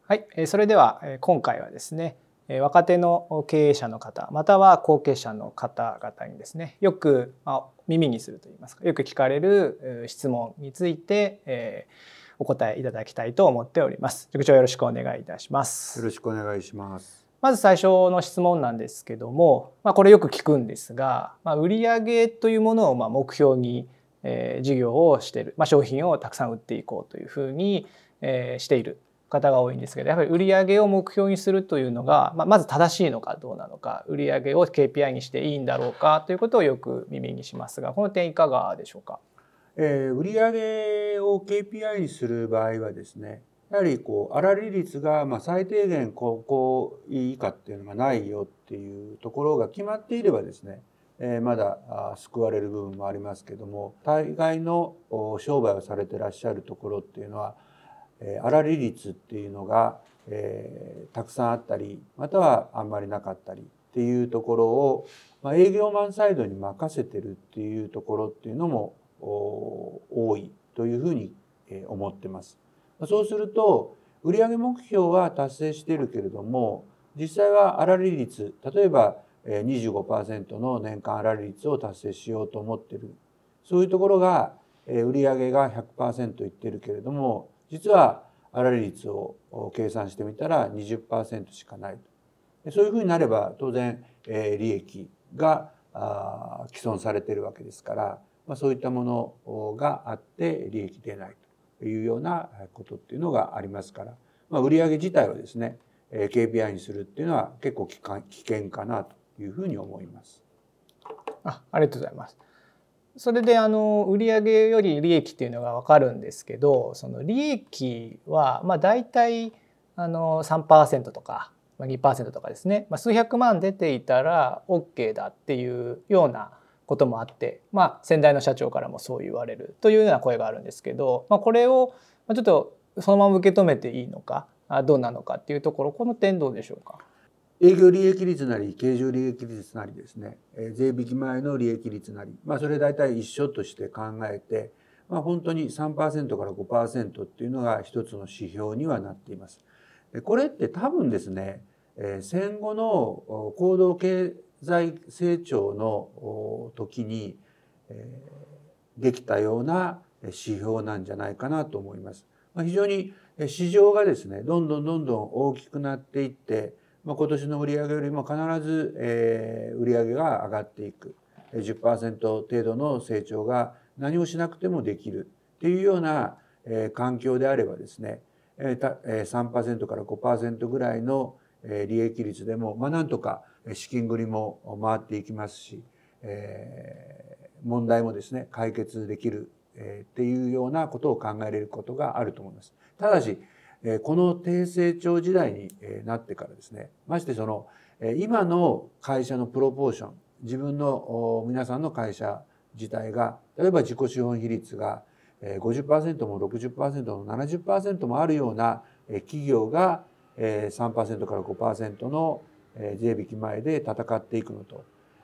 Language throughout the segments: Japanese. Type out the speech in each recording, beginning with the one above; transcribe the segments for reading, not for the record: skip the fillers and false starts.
はい、それでは今回はですね、若手の経営者の方または後継者の方々にですね、よく耳にするといいますか、よく聞かれる質問についてお答えいただきたいと思っております。塾長よろしくお願いいたします。 よろしくお願いします。 まず最初の質問なんですけども、これよく聞くんですが、売上というものを目標に事業をしている、商品をたくさん売っていこうというふうにしている方が多いんですけど、やはり売上を目標にするというのが、まず正しいのかどうなのか、売上を KPI にしていいんだろうかということをよく耳にしますが、この点いかがでしょうか。 売上を KPI にする場合はですね、やはり粗利率が最低限ここ以下っていうのがないよっていうところが決まっていればですね、まだ救われる部分もありますけども、大概の商売をされてらっしゃるところっていうのは粗利率っていうのがたくさんあったり、またはあんまりなかったりっていうところを営業マンサイドに任せてるっていうところっていうのも多いというふうに思ってます。そうすると売上目標は達成しているけれども、実際は粗利率、例えば 25% の年間粗利率を達成しようと思っている、そういうところが売上が 100% いってるけれども、実は粗利率を計算してみたら 20% しかないと。そういうふうになれば当然利益が毀損されているわけですから、そういったものがあって利益出ないというようなことっていうのがありますから、売上自体はですね KPI にするっていうのは結構危険かなというふうに思います。 ありがとうございます。それで売上より利益っていうのが分かるんですけど、その利益は大体3% とか 2% とかですね、数百万出ていたら OK だっていうようなこともあって、先代の社長からもそう言われるというような声があるんですけど、これをちょっとそのまま受け止めていいのかどうなのかっていうところ、この点どうでしょうか。 営業利益率なり経常利益率なりですね、税引き前の利益率なり、それ大体一緒として考えて、本当に 3% から 5% っていうのが一つの指標にはなっています。これって多分ですね、戦後の高度経済成長の時にできたような指標なんじゃないかなと思います。非常に市場がですね、どんどん大きくなっていって、今年の売上よりも必ず売上が上がっていく 10% 程度の成長が何をしなくてもできるっていうような環境であればですね、3% から 5% ぐらいの利益率でもなんとか資金繰りも回っていきますし、問題もですね解決できるっていうようなことを考えれることがあると思います。ただしこの低成長時代になってからですね、ましてその今の会社のプロポーション、自分の皆さんの会社自体が例えば自己資本比率が 50% も 60% も 70% もあるような企業が 3% から 5% の税引き前で戦っていくのと、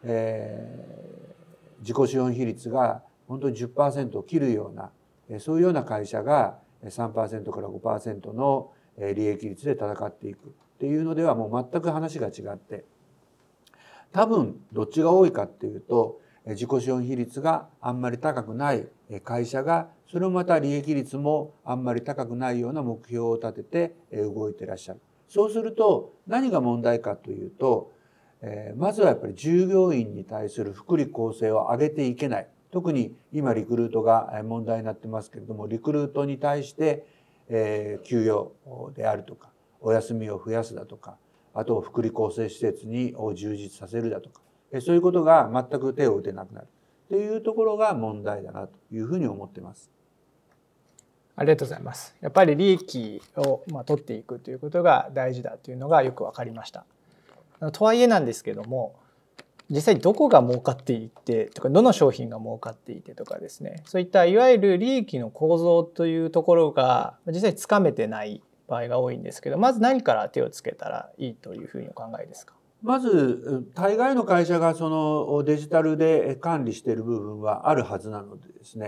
自己資本比率が本当に 10% を切るようなそういうような会社が 3% から 5% の利益率で戦っていくっていうのではもう全く話が違って、多分どっちが多いかっていうと自己資本比率があんまり高くない会社がそれもまた利益率もあんまり高くないような目標を立てて動いていらっしゃる。そうすると何が問題かというと、まずはやっぱり従業員に対する福利厚生を上げていけない。特に今リクルートが問題になってますけれども、リクルートに対して給与であるとかお休みを増やすだとか、あと福利厚生施設を充実させるだとか、そういうことが全く手を打てなくなるというところが問題だなというふうに思っています。 ありがとうございます。やっぱり利益を取っていくということが大事だというのがよく分かりました。とはいえなんですけども、実際どこが儲かっていてとか、どの商品が儲かっていてとかですね、そういったいわゆる利益の構造というところが実際つかめてない場合が多いんですけど、まず何から手をつけたらいいというふうにお考えですか。 まず大概の会社がそのデジタルで管理している部分はあるはずなのでですね、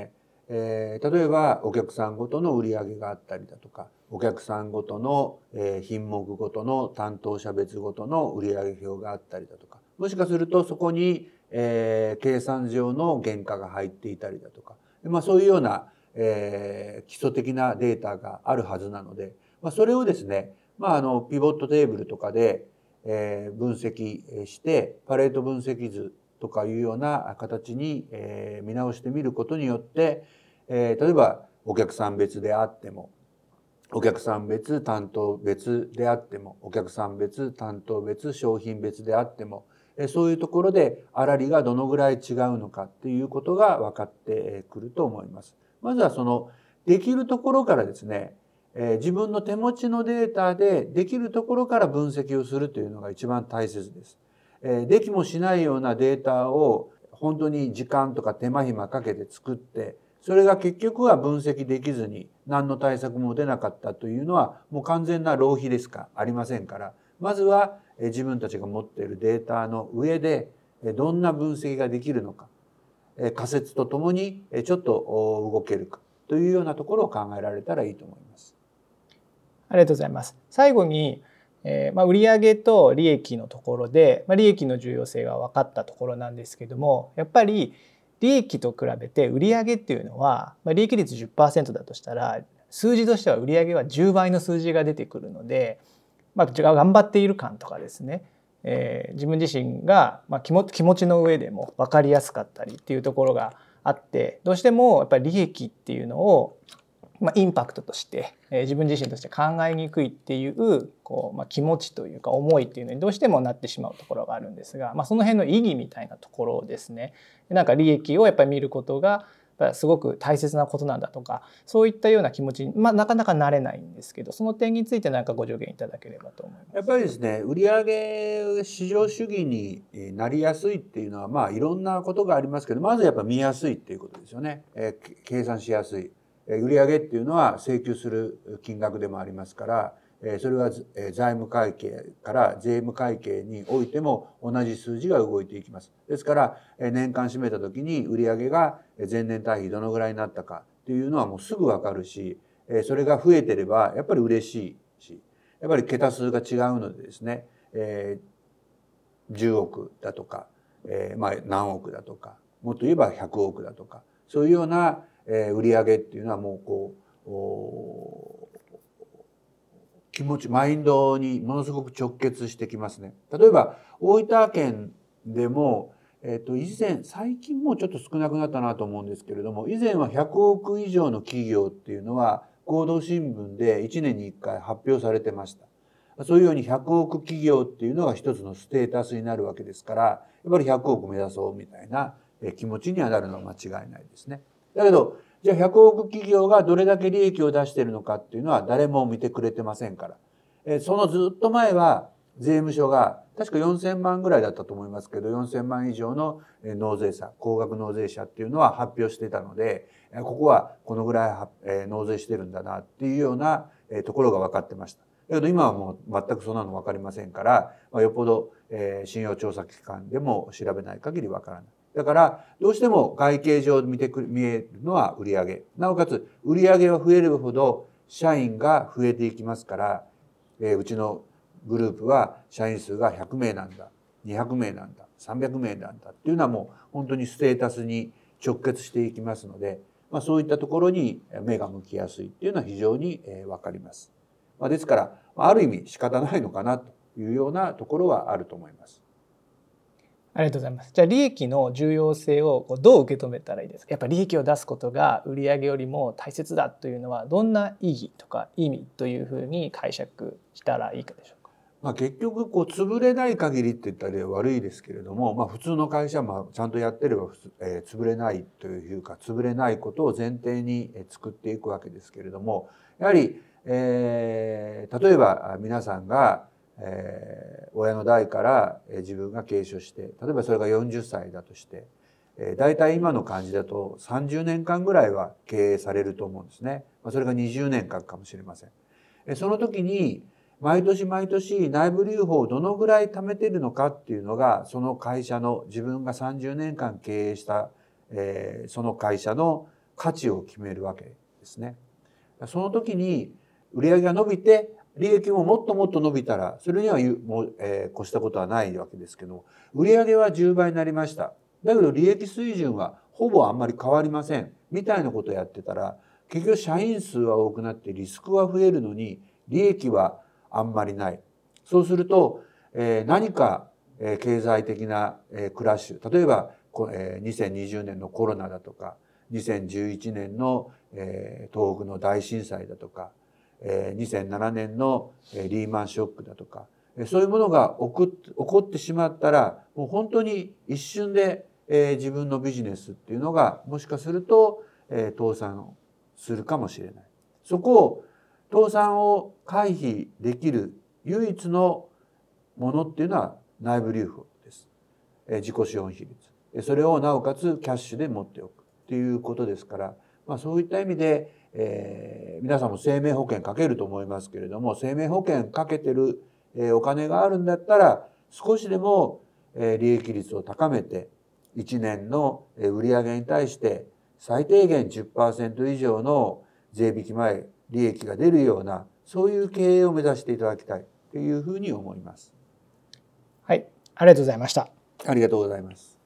例えばお客さんごとの売り上げがあったりだとか、お客さんごとの品目ごとの担当者別ごとの売上表があったりだとか、もしかするとそこに計算上の原価が入っていたりだとか、そういうような基礎的なデータがあるはずなので、それをですね、ピボットテーブルとかで分析してパレート分析図とかいうような形に見直してみることによって、例えばお客さん別であっても、お客さん別担当別であっても、お客さん別担当別商品別であっても、そういうところで粗利がどのぐらい違うのかっていうことが分かってくると思います。まずはそのできるところからですね、自分の手持ちのデータでできるところから分析をするというのが一番大切です。できもしないようなデータを本当に時間とか手間暇かけて作って、それが結局は分析できずに何の対策も出なかったというのはもう完全な浪費でしかありませんから、まずは自分たちが持っているデータの上でどんな分析ができるのか、仮説とともにちょっと動けるかというようなところを考えられたらいいと思います。 ありがとうございます。最後に売上と利益のところで、利益の重要性が分かったところなんですけども、やっぱり利益と比べて売上っていうのは、利益率 10% だとしたら数字としては売上は10倍の数字が出てくるので、頑張っている感とかですね、自分自身が気持ちの上でも分かりやすかったりっていうところがあって、どうしてもやっぱり利益っていうのをインパクトとして自分自身として考えにくいっていう気持ちというか思いっていうのにどうしてもなってしまうところがあるんですが、その辺の意義みたいなところをですね、なんか利益をやっぱり見ることがすごく大切なことなんだとか、そういったような気持ちに、なかなかなれないんですけど、その点について何かご助言いただければと思います。 やっぱりですね、売上市場主義になりやすいっていうのは、いろんなことがありますけど、まずやっぱ見やすいっていうことですよね。計算しやすい。売上っていうのは請求する金額でもありますから、それは財務会計から税務会計においても同じ数字が動いていきます。ですから年間締めた時に売上が前年対比どのぐらいになったかっていうのはもうすぐ分かるし、それが増えてればやっぱり嬉しいし、やっぱり桁数が違うのでですね、10億だとか、何億だとか、もっと言えば100億だとか、そういうような売上っていうのはもう気持ち、マインドにものすごく直結してきますね。例えば大分県でも最近もうちょっと少なくなったなと思うんですけれども、以前は100億以上の企業っていうのは合同新聞で1年に1回発表されてました。そういうように100億企業っていうのが一つのステータスになるわけですから、やっぱり100億目指そうみたいな気持ちにはなるのは間違いないですね。だけど、じゃあ100億企業がどれだけ利益を出しているのかっていうのは誰も見てくれてませんから。そのずっと前は税務署が確か4000万ぐらいだったと思いますけど、4000万以上の納税者、高額納税者っていうのは発表していたので、ここはこのぐらい納税してるんだなっていうようなところが分かってました。だけど今はもう全くそんなの分かりませんから、よっぽど信用調査機関でも調べない限り分からない。だからどうしても会計上見えるのは売上。なおかつ売上は増えるほど社員が増えていきますから、うちのグループは社員数が100名なんだ、200名なんだ、300名なんだっていうのはもう本当にステータスに直結していきますので、そういったところに目が向きやすいっていうのは非常に分かります。ですからある意味仕方ないのかなというようなところはあると思います。 ありがとうございます。じゃあ利益の重要性をどう受け止めたらいいですか。やっぱり利益を出すことが売上よりも大切だというのはどんな意義とか意味というふうに解釈したらいいかでしょうか。 結局潰れない限りって言ったら悪いですけれども、普通の会社もちゃんとやってれば潰れないというか潰れないことを前提に作っていくわけですけれども、やはり、例えば皆さんが親の代から自分が継承して、例えばそれが40歳だとして、大体今の感じだと30年間ぐらいは経営されると思うんですね。それが20年間かもしれません。その時に毎年毎年内部留保をどのぐらい貯めているのかっていうのが、その会社の自分が30年間経営したその会社の価値を決めるわけですね。その時に売上が伸びて利益ももっともっと伸びたらそれにはもう、越したことはないわけですけど、売上は10倍になりました。だけど利益水準はほぼあんまり変わりませんみたいなことをやってたら、結局社員数は多くなってリスクは増えるのに利益はあんまりない。そうすると、何か経済的なクラッシュ、例えば2020年のコロナだとか2011年の東北の大震災だとか2007年のリーマンショックだとか、そういうものが起こってしまったらもう本当に一瞬で自分のビジネスっていうのがもしかすると倒産するかもしれない。そこを倒産を回避できる唯一のものっていうのは内部留保です。自己資本比率。それをなおかつキャッシュで持っておくっていうことですから、そういった意味で、皆さんも生命保険かけると思いますけれども、生命保険かけてる、お金があるんだったら少しでも、利益率を高めて1年の売上に対して最低限 10% 以上の税引き前利益が出るようなそういう経営を目指していただきたいというふうに思います。 はい、ありがとうございました。 ありがとうございます。